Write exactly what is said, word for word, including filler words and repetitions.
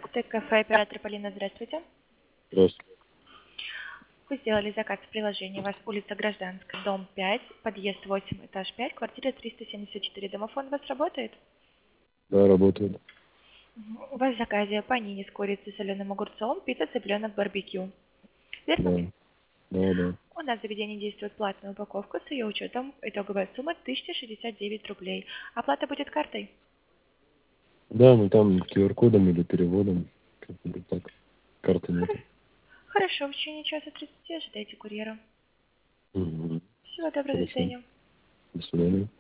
Т-кафе, оператор Полина, здравствуйте. Здравствуйте. Вы сделали заказ в приложении. У вас улица Гражданская, дом пять, подъезд восемь, этаж пять, квартира триста семьдесят четыре. Домофон у вас работает? Да, работает. Мгм. У вас в заказе панини с курицей, соленым огурцом, пицца, цыпленок, барбекю. Верно? Да, да, да. У нас в заведении действует платная упаковка с ее учетом. Итоговая сумма тысяча шестьдесят девять рублей. Оплата будет картой. Да, ну там ку ар кодом или переводом. Как-нибудь так. Карты нету. Хоро- Хорошо, в течение часа тридцати ожидайте курьера. Угу. Всего доброго, до Хорошо. свидания. До свидания.